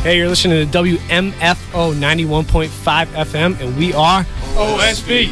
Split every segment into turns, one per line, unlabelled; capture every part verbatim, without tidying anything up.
Hey, you're listening to W M F O ninety-one point five F M, and we are
O S B.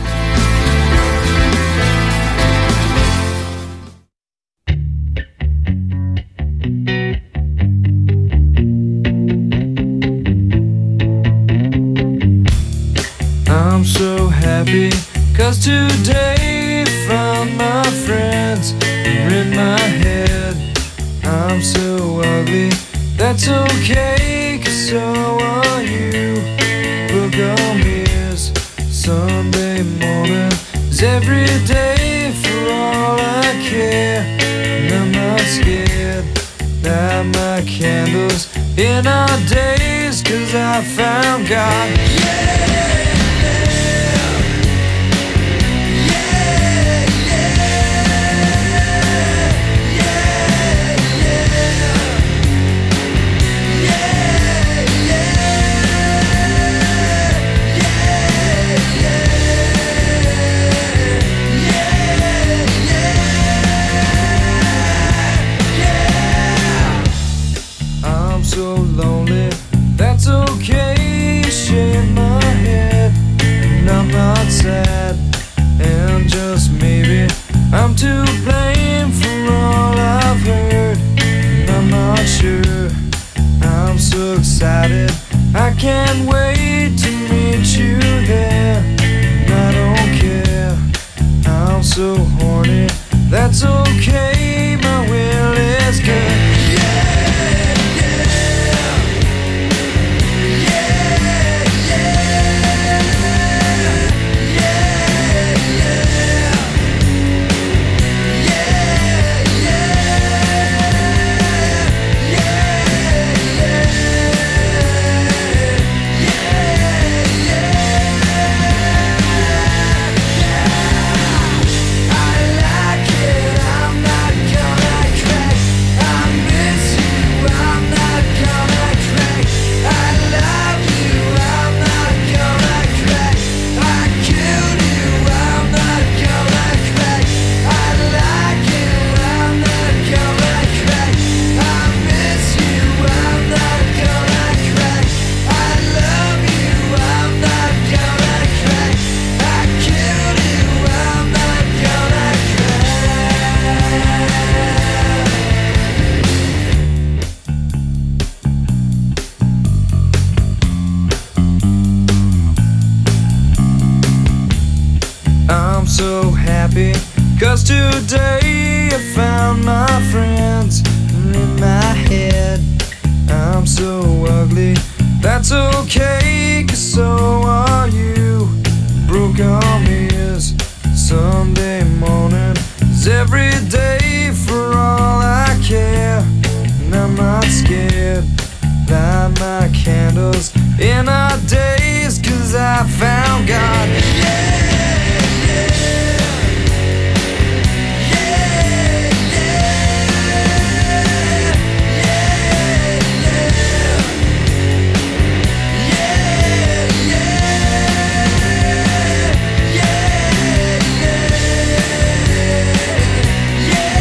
I'm so happy, cause today found my friends are in my head. I'm so ugly, that's okay, cause so are you. Book on mirrors, Sunday morning is every day for all I care. And I'm not scared, light my candles in our days, cause I found God. Yeah! So lonely, that's okay. Shake my head, and I'm not sad. And just maybe I'm to blame for all I've heard. And I'm not sure. I'm so excited, I can't wait to meet you there. And I don't care, I'm so horny. That's okay, my will is good. So happy, cause today I found my friends in my head. I'm so ugly, that's okay, cause so are you. Broke on me is Sunday morning is every day for all I care. And I'm not scared, light my candles in our days, cause I found God. Yeah!
Yeah!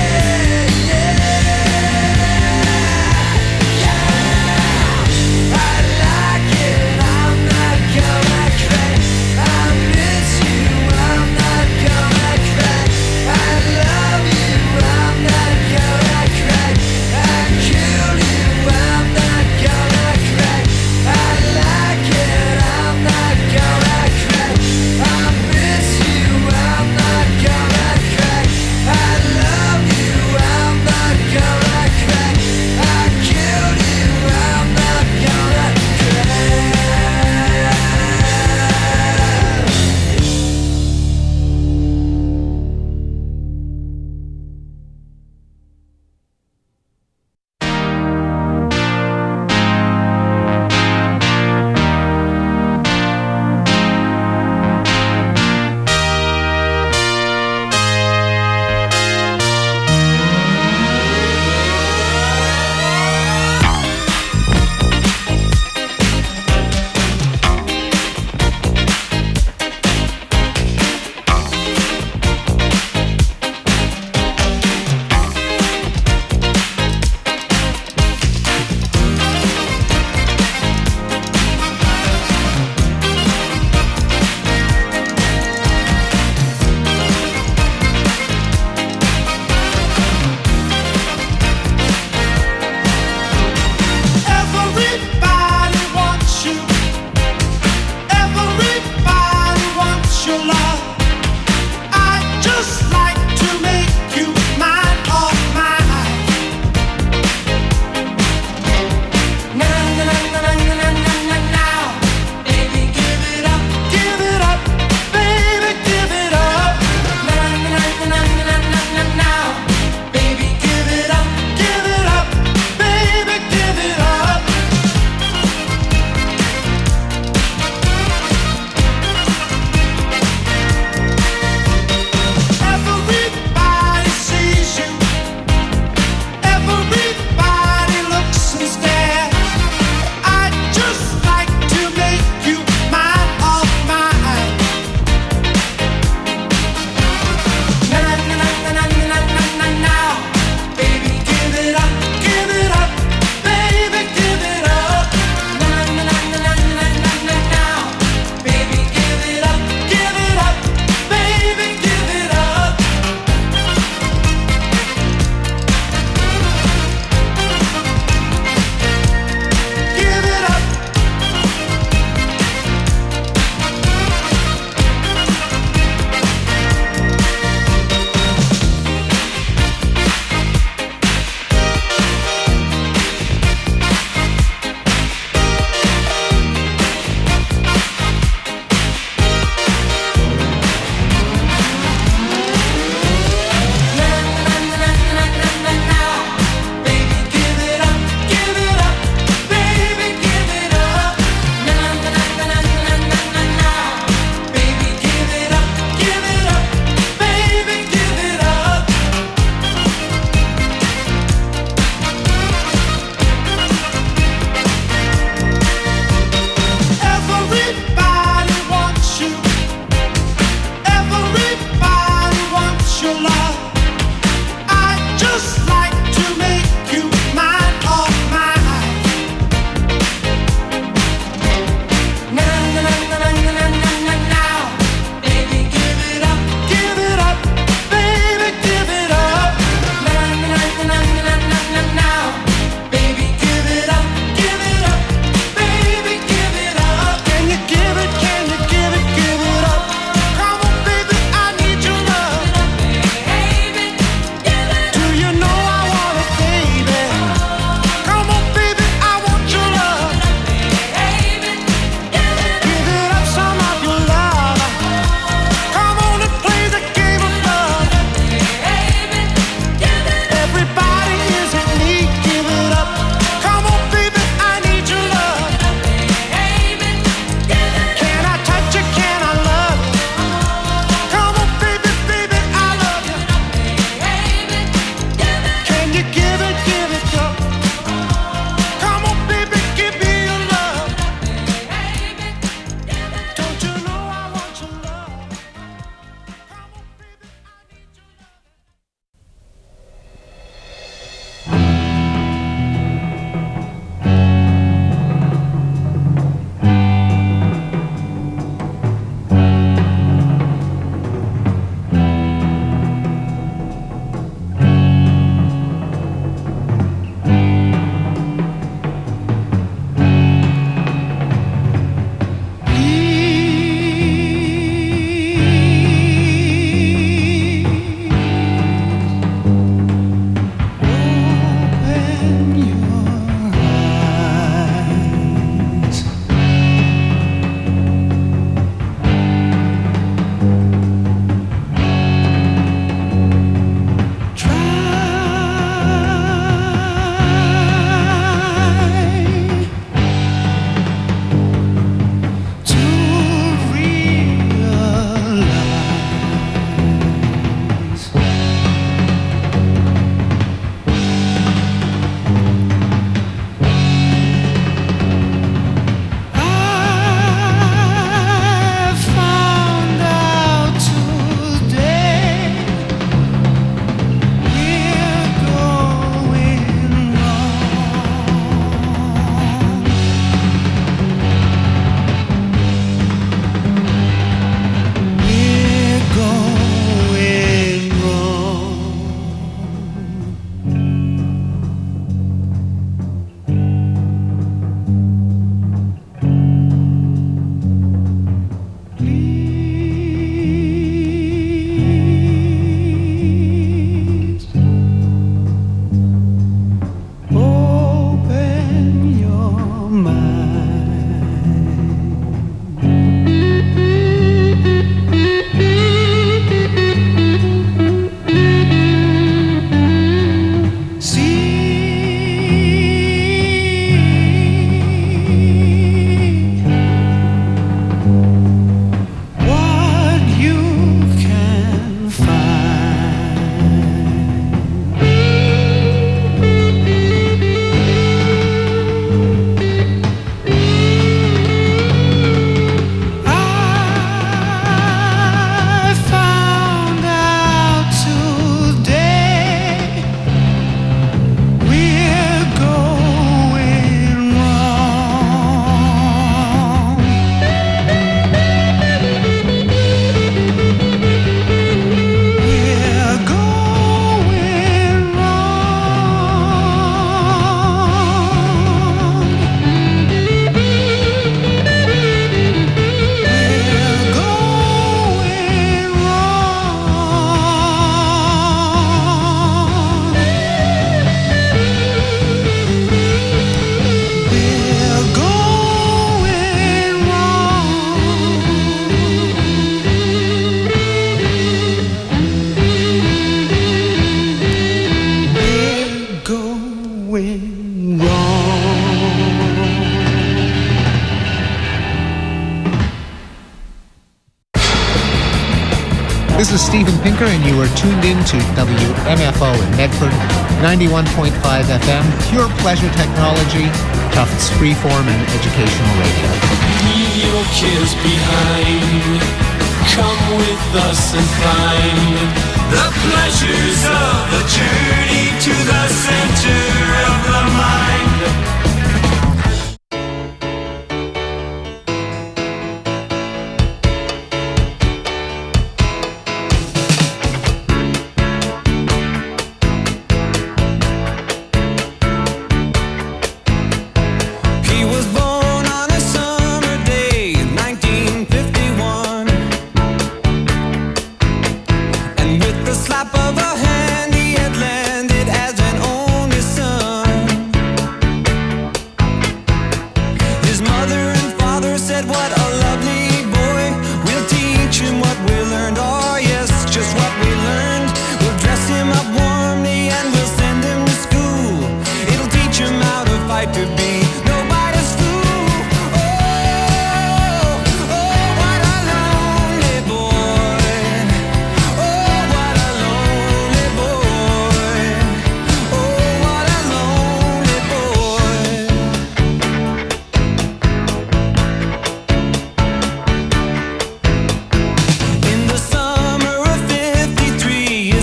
This is Steven Pinker, and you are tuned in to W M F O in Medford, ninety-one point five F M, pure pleasure technology, Tufts freeform and educational radio.
Leave your kids behind. Come with us and find the pleasures of the journey to the center of the mind.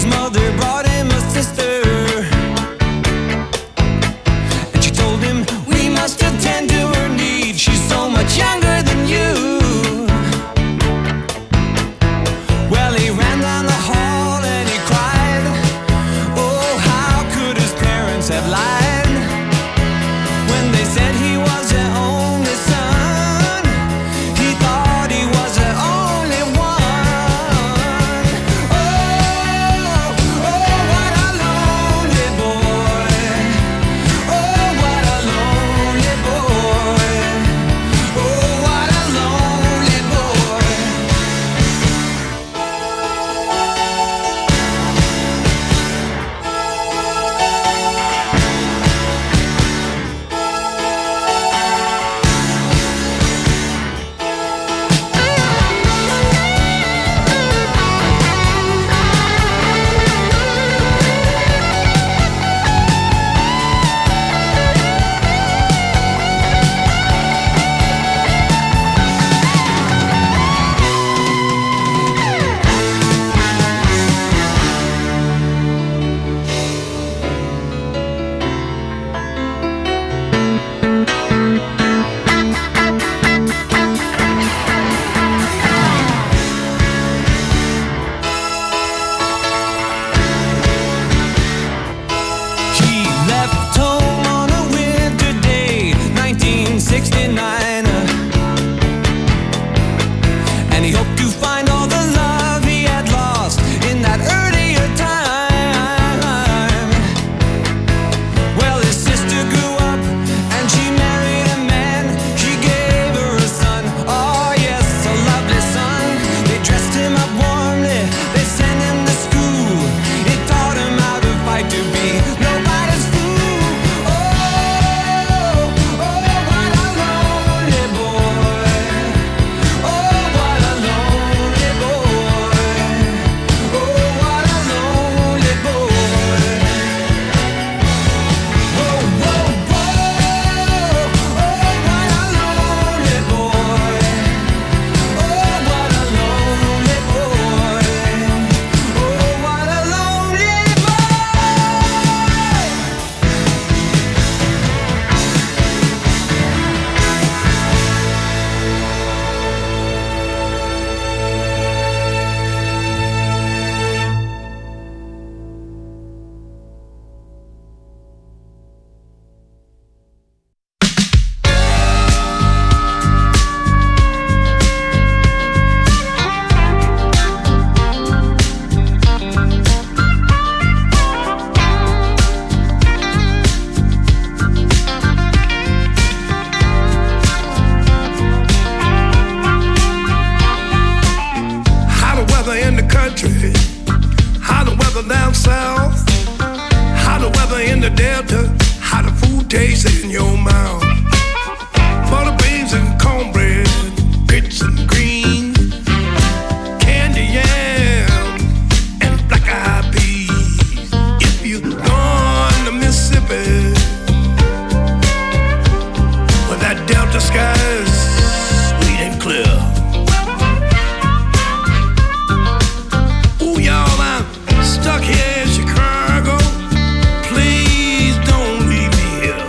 We
taste in your mouth. Butter beans and cornbread, grits and greens, candy yam and black eyed peas. If you gone to Mississippi, where that Delta sky is sweet and clear. Ooh, y'all, I'm stuck here in Chicago. Please don't leave me here.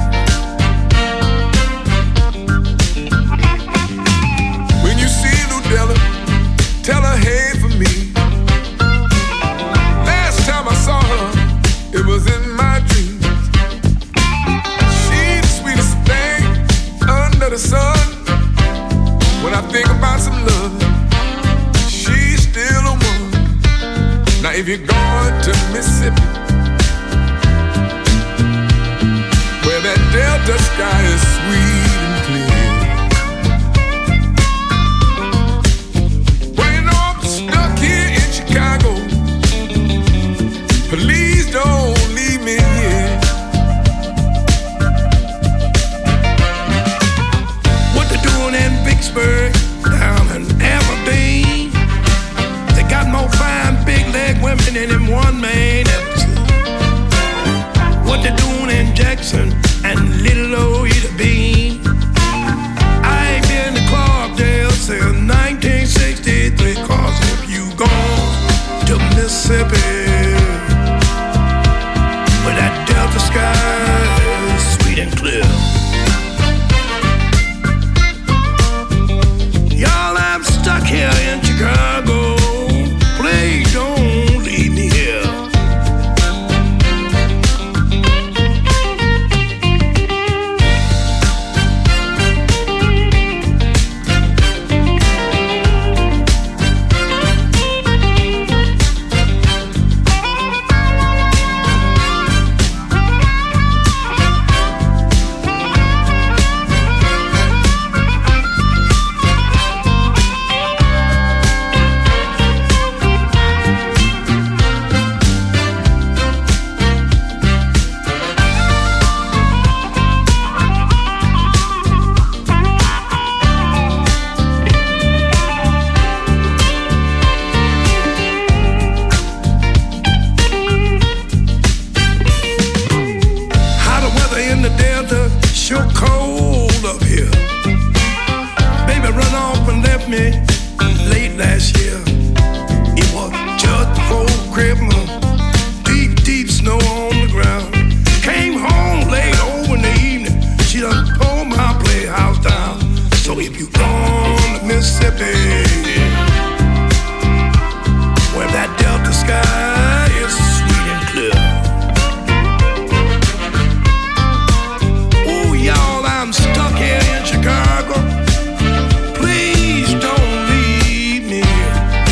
When you see Ludella, tell her hey for me. Last time I saw her, it was in my dreams. She's the sweetest thing under the sun. When I think about some love, she's still a one. Now if you're going to Mississippi, where that Delta sky is sweet and clear. Well, you know I'm stuck here in Chicago. Please don't leave me here.
What they doing in Vicksburg, down in Aberdeen? They got more fine big leg women than them one man ever seen. What they doing in Jackson and Little Old Ida Bean? I ain't been to Clarkdale since nineteen sixty-three. Cause if you gone to Mississippi, where that Delta sky is sweet and clear. Y'all, I'm stuck here in Chicago. Please don't leave me here. How the weather in the Delta sure cold up here. Baby run off and left me late last year. It was just before Christmas, deep, deep snow on the ground. Came home late over in the evening. She done tore my playhouse down. So if you gone to Mississippi, where that Delta sky is sweet and clear. Ooh, y'all, I'm stuck here in Chicago. Please don't leave me here.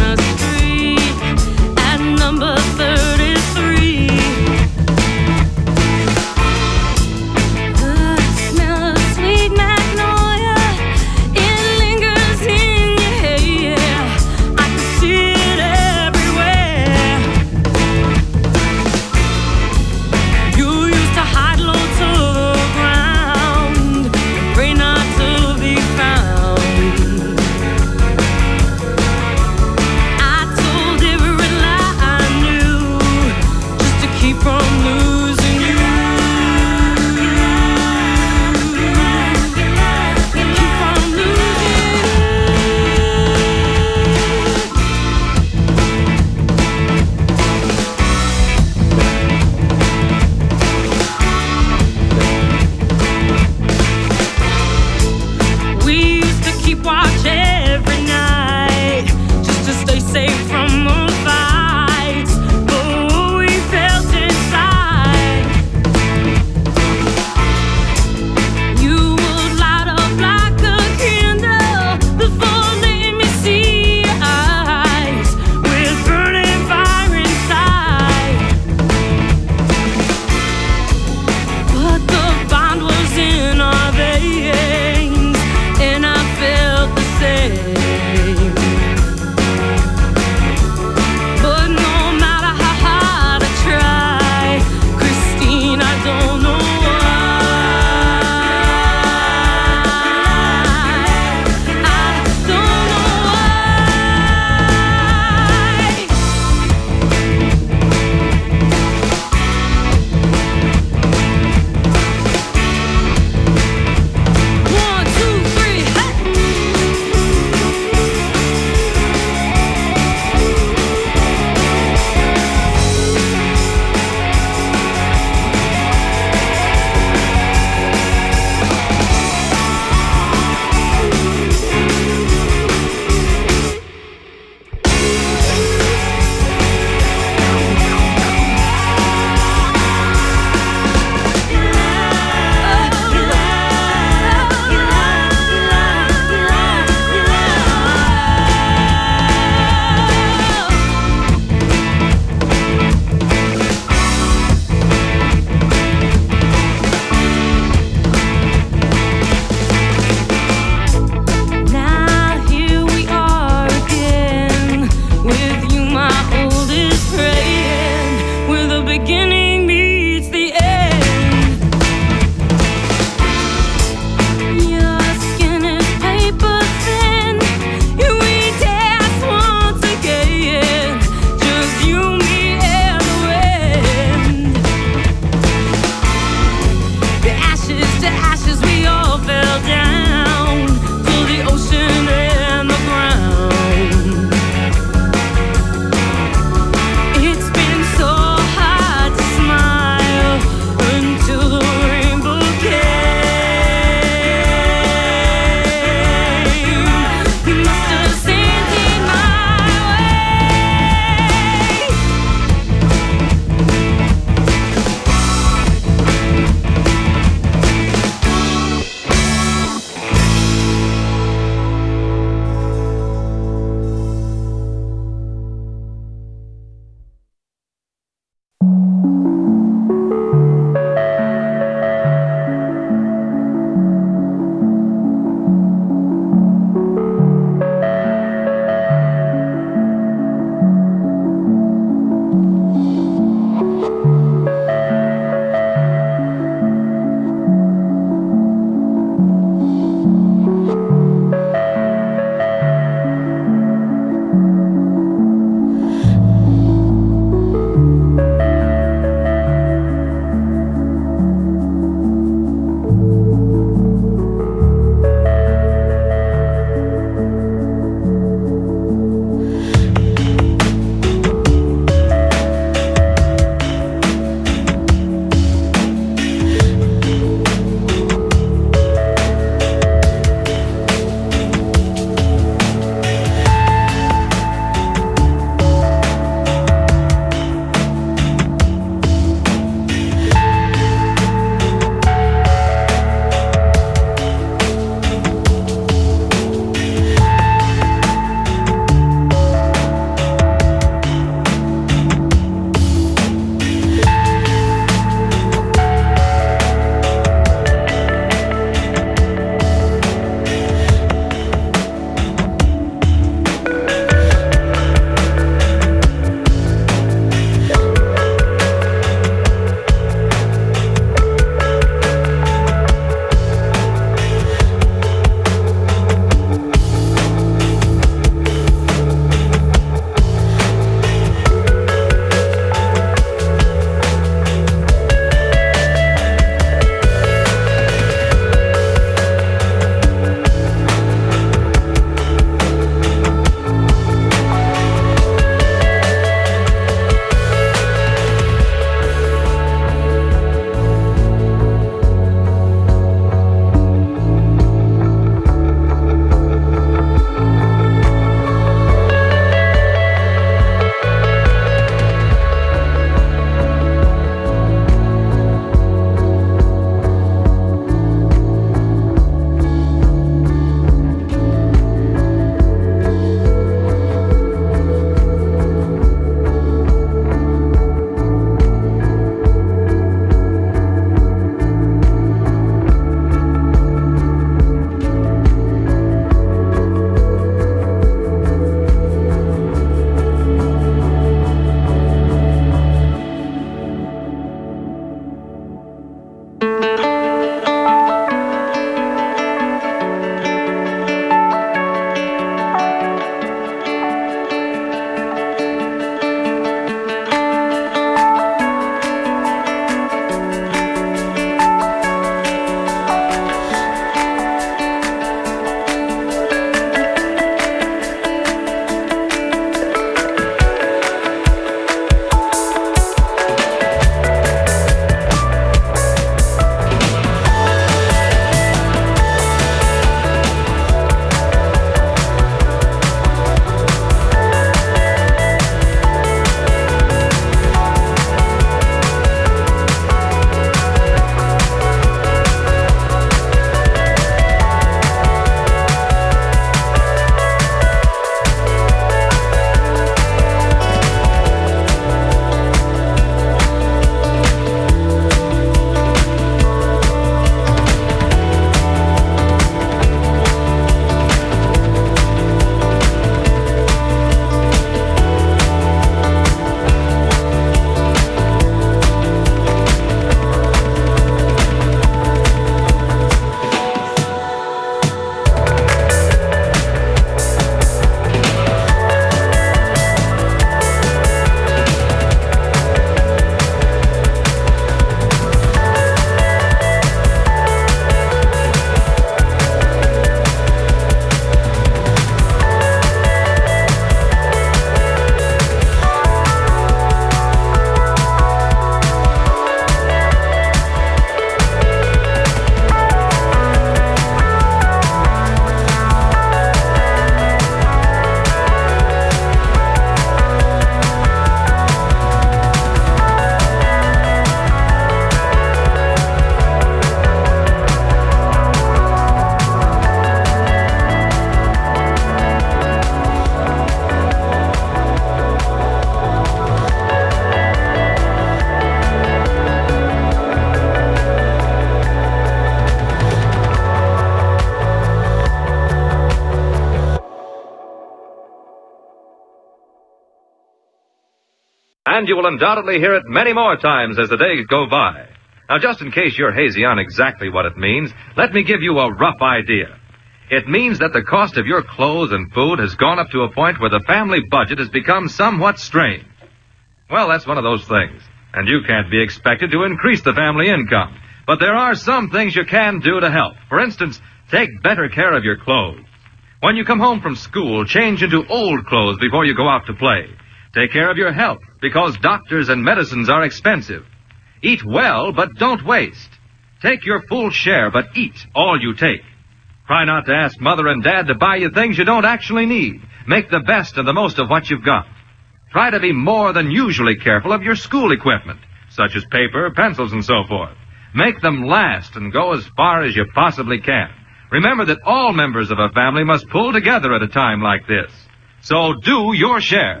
And you will undoubtedly hear it many more times as the days go by. Now, just in case you're hazy on exactly what it means, let me give you a rough idea. It means that the cost of your clothes and food has gone up to a point where the family budget has become somewhat strained. Well, that's one of those things, and you can't be expected to increase the family income. But there are some things you can do to help. For instance, take better care of your clothes. When you come home from school, change into old clothes before you go out to play. Take care of your health, because doctors and medicines are expensive. Eat well, but don't waste. Take your full share, but eat all you take. Try not to ask Mother and Dad to buy you things you don't actually need. Make the best and the most of what you've got. Try to be more than usually careful of your school equipment, such as paper, pencils, and so forth. Make them last and go as far as you possibly can. Remember that all members of a family must pull together at a time like this. So do your share.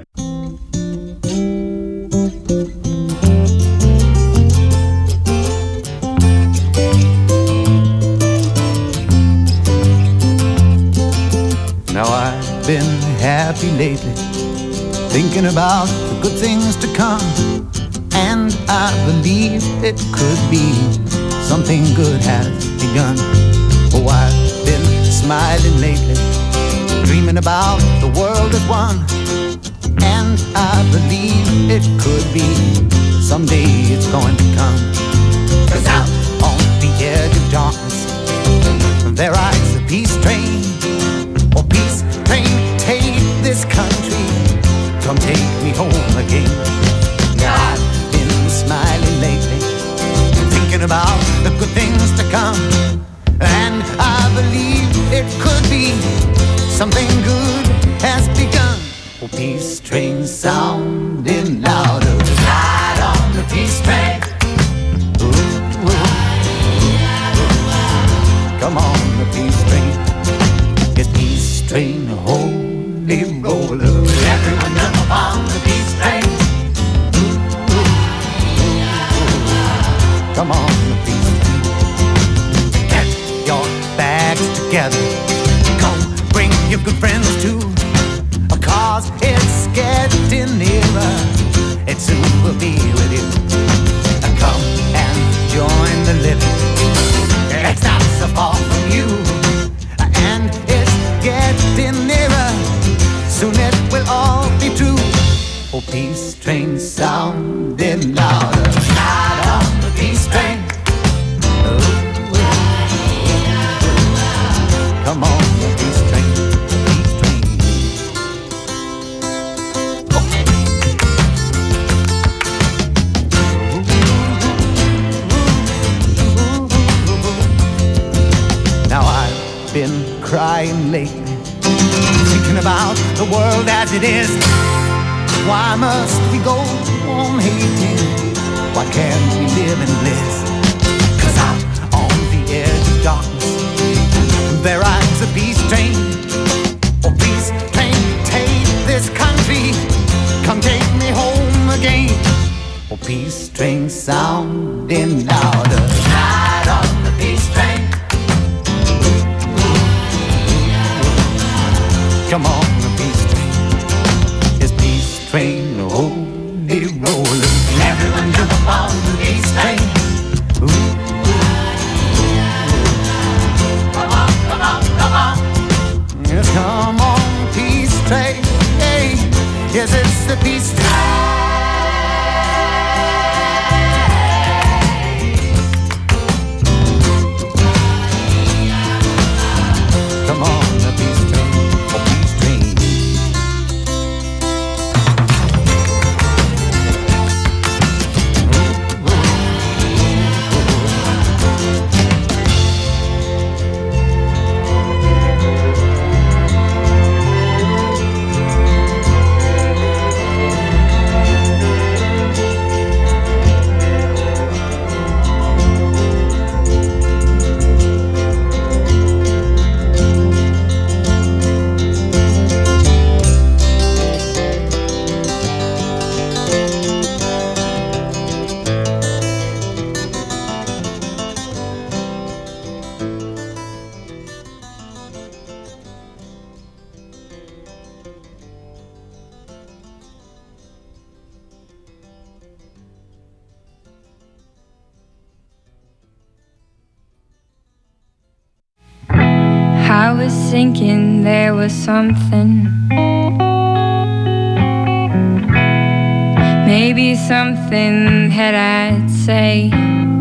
Now I've been happy lately, thinking about the good things to come, and I believe it could be something good has begun. Oh, I've been smiling lately, dreaming about the world as one, and I believe it could be someday it's going to come. 'Cause out on the edge of darkness there rides a peace train. Oh, peace train, take this country, come take me home again. Now I've been smiling lately, thinking about the good things to come, and I believe it could be something good has begun. Oh, peace train sounding louder, ride on the peace train. Ooh, ooh, ooh. Come on, the peace train. It's peace train, holy roller. Everyone jump on the peace train. Ooh, ooh, ooh. Come on, the peace train. Get your bags together. Come, bring your good friends too, 'cause it's getting nearer. It soon will be with you. Come and join the living. It's not so far from you, and it's getting nearer. Soon it will all be true. Oh, peace train sounding louder. Ride on the peace train. Ooh, ooh, ooh. Come on, the peace train, peace train. Oh. Now I've been crying lately, thinking about the world as it is. Why must we go on hating? Why can't we live in bliss? 'Cause out on the edge of darkness there rides a peace train. Oh, peace train, take this country, come take me home again. Oh, peace train sounding louder, ride on the peace train. Come on, the peace train. It's peace train, holy roller. Everyone jump up on the peace train. Ooh, ooh, ooh.
I was thinking there was something, maybe something that I'd say,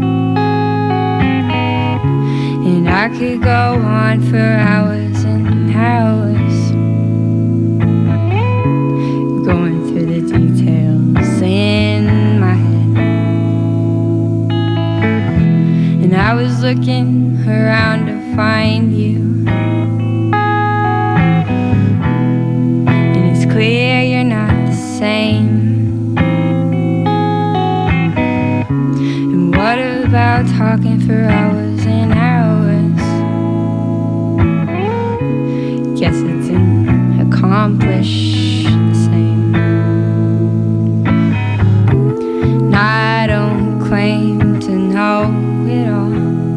and I could go on for hours and hours, going through the details in my head. And I was looking around to find you, and it's clear you're not the same. And what about talking for hours and hours? Guess it didn't accomplish the same. And I don't claim to know it all.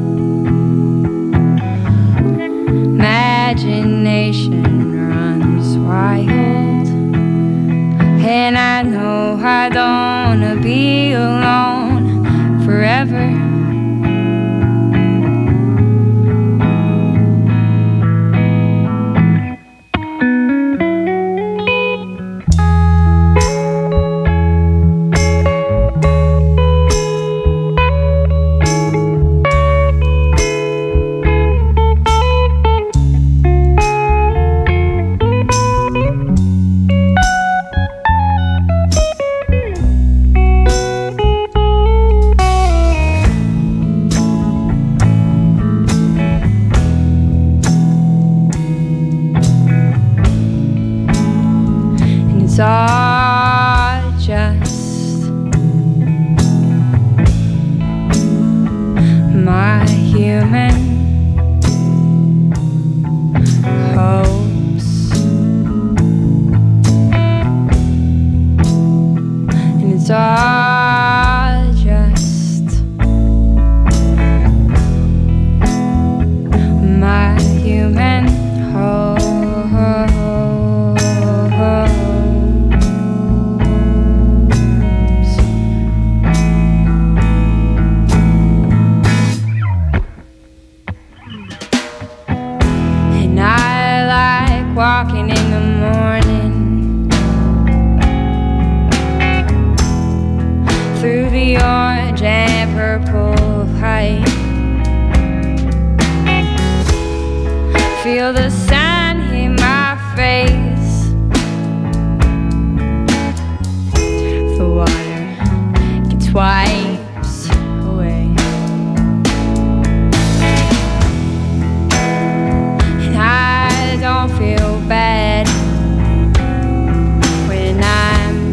Imagination runs wild, and I know I don't wanna be alone forever. It's all just my human hopes, and it's all just my human hopes. Walking in the morning through the orange and purple light, feel the sun hit my face. The water gets wipes away, and I don't feel bad when I'm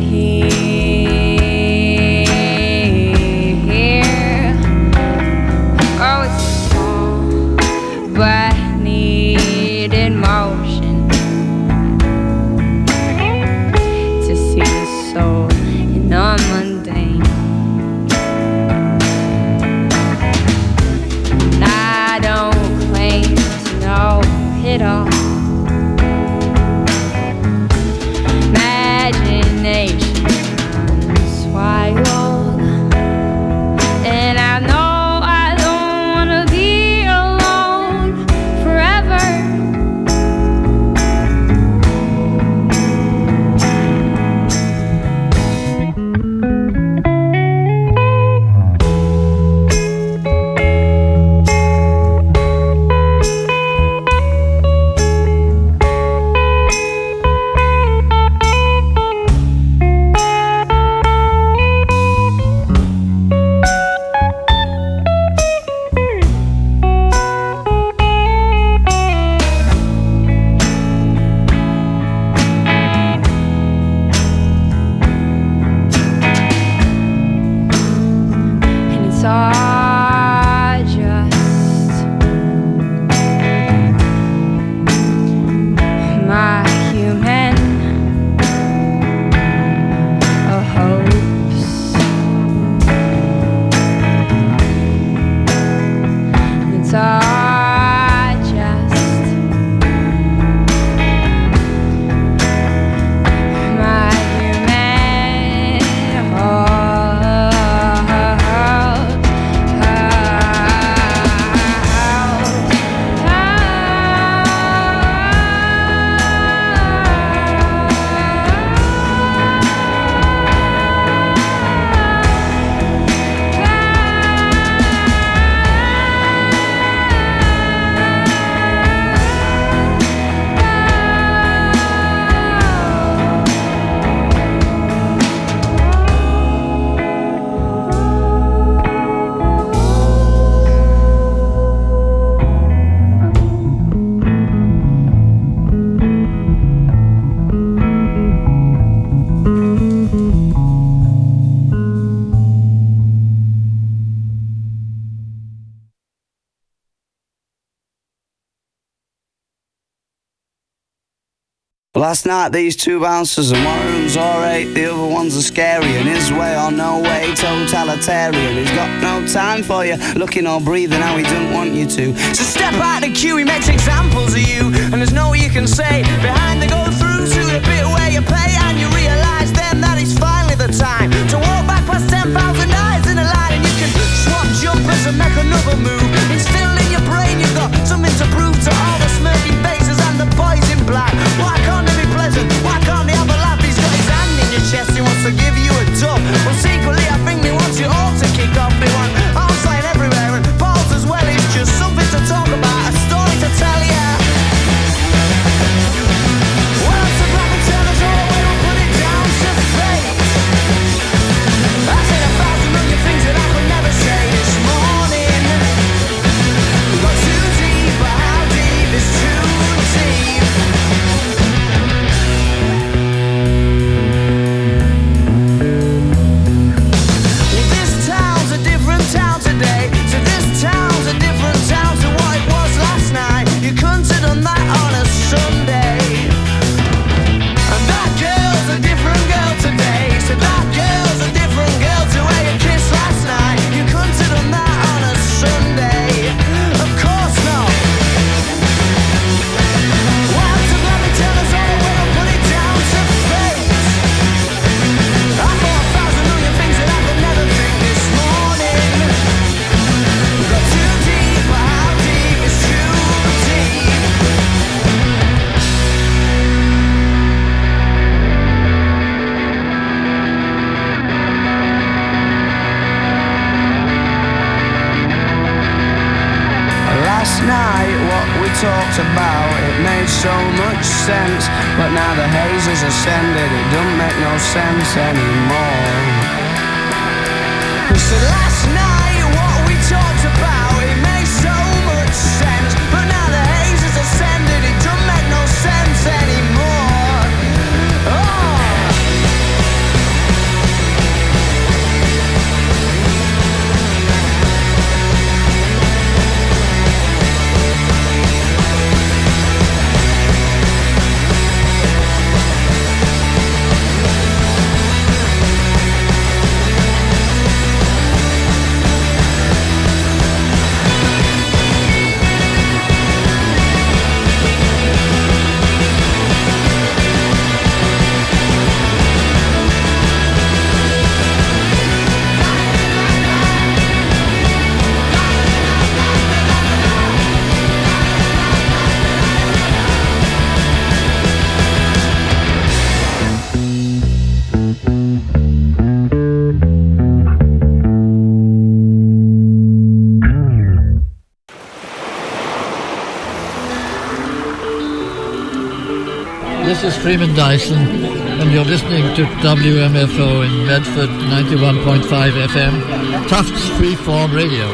here. Oh, it's small, but needed
Last night these two bouncers, and one of them's alright, the other one's a scary, and his way or no way, totalitarian. He's got no time for you, looking or breathing how he doesn't want you to. So step out the queue, he makes examples of you, and there's no you can say. Behind the go through to the bit where you pay, and you realise then that it's finally the time to walk back past ten thousand eyes in a line, and you can swap jumpers and make another move. Instilled in your brain, you've got something to prove to all the smirking faces and the boys in black. Why can't they be pleasant? Why can't they have a laugh? He's got his hand in your chest, he wants to give you a dub. Well, secretly I think they want you all to kick off. They want arms flying everywhere and balls as well. It's just something to talk about, a story to tell ya. Well, it's a black and tell us all, we don't put it down to fate. I said a thousand million things that I could never say this morning. We got too deep, but how deep is too deep? Well, this town's a different town today. So this town's a different town to what it was last night. You couldn't have done that on a Sunday. And that girl's a different girl today. So that girl's a different girl to where you kissed last night. You couldn't have done that on a Sunday. Of course not. Why to let me tell us all the way or put it down to fate? I thought a thousand million things that I could never think this morning. We got too deep, but how deep is too deep? Last night, what we talked about, it made so much sense. But now the haze has ascended, it don't make no sense anymore. So last night, what we talked about, it made so much sense. But now the haze has ascended, it don't make no sense anymore. Oh!
This is Freeman Dyson, and you're listening to W M F O in Medford, ninety-one point five F M, Tufts Freeform Radio.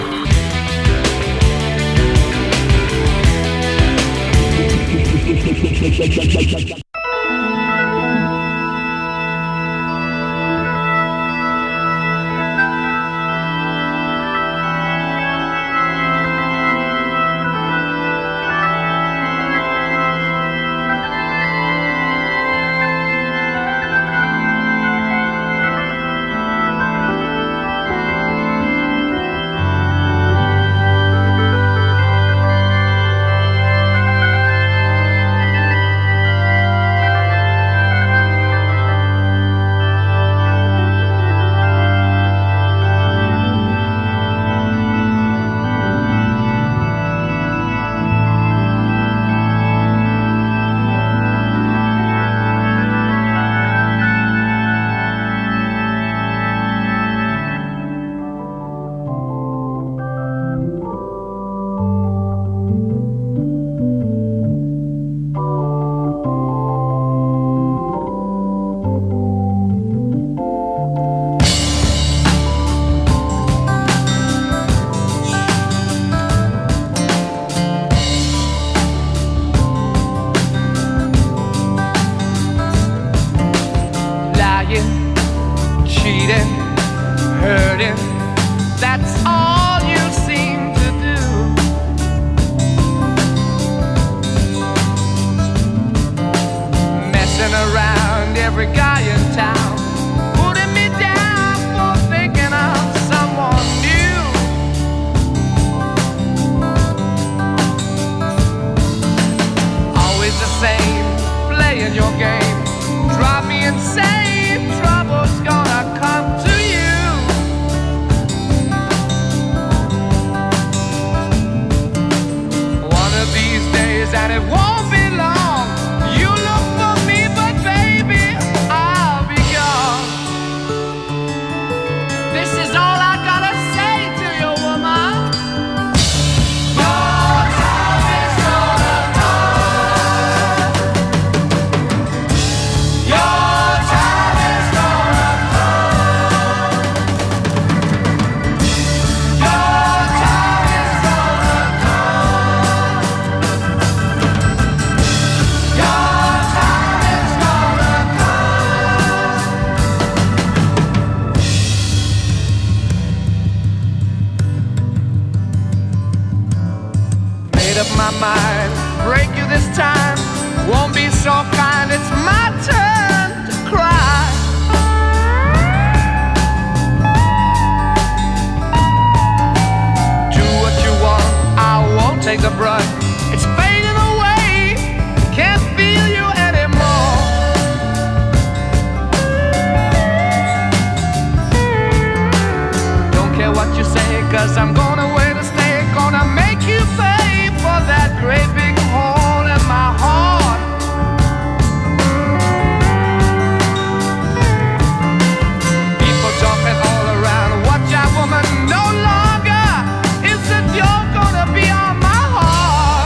might break you this time. Won't be so kind, it's my turn to cry. Do what you want, I won't take the brunt. It's fading away, can't feel you anymore. Don't care what you say, cause I'm gonna wait to stay. Gonna make you pay for that great big hole in my heart. People talking all around, watch out woman, no longer is it you're gonna be on my heart.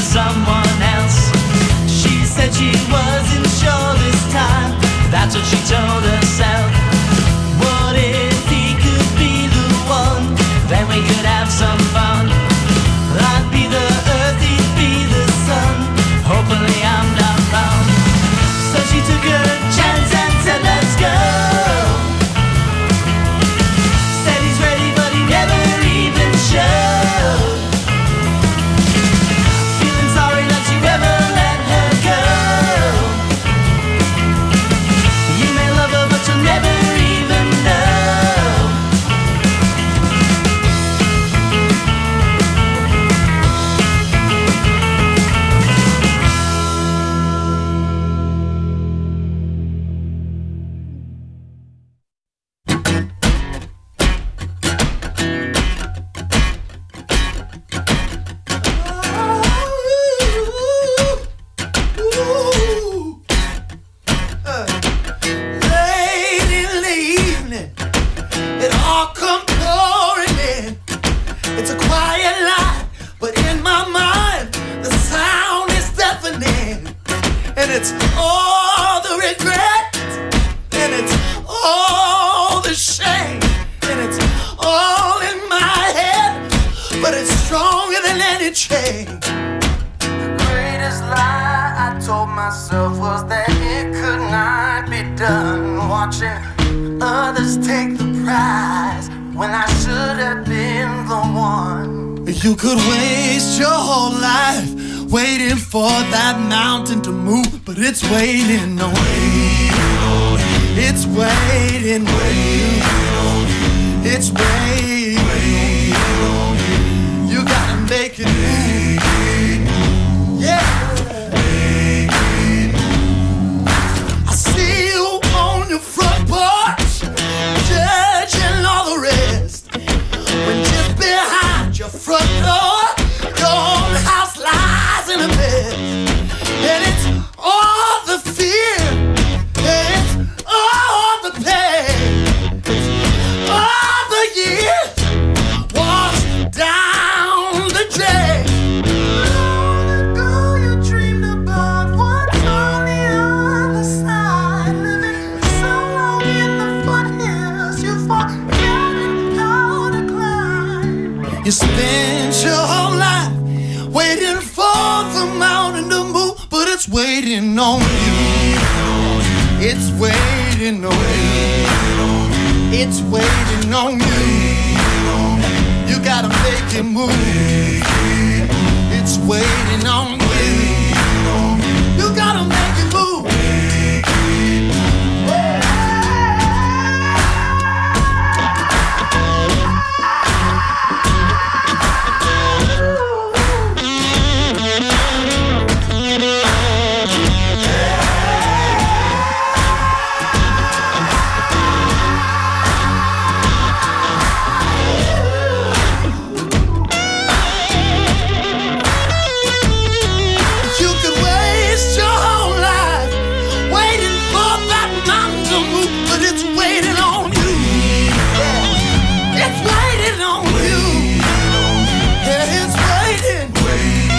someone else. She said she wasn't sure this time. That's what she told herself. What if he could be the one? Then we could have some fun. I'd be the earth, he'd be the sun. Hopefully I'm not wrong. So she took a chance and said let's go. Said he's ready but he never even showed. Feeling sorry that you ever let her go. You may love her but you'll never even know.
Late in the evening, it all come pouring in. It's a quiet night, but in my mind, the sound is deafening. And it's all the regret, and it's all the shame, and it's all in my head, but it's stronger than any chain.
The greatest lie I told myself was that it could not be done. Watching others take the prize when I should have been the one.
You could waste your whole life waiting for that mountain to move, but it's waiting on you. It's waiting on you. It's waiting on you. You gotta make it move. Yeah. I see you on your front porch, judging all the rest. When just behind your front door, your own house lies in a mess. And it's all the fear, and it's all the pain, it's all the years washed down the drain. Long ago you dreamed about what's on the other side. Living so long in the foothills, you forgotten how to climb. You spent your whole life waiting for the mountain to move, but it's waiting on you. It's waiting on you. It's waiting on you. You gotta make it move. It's waiting on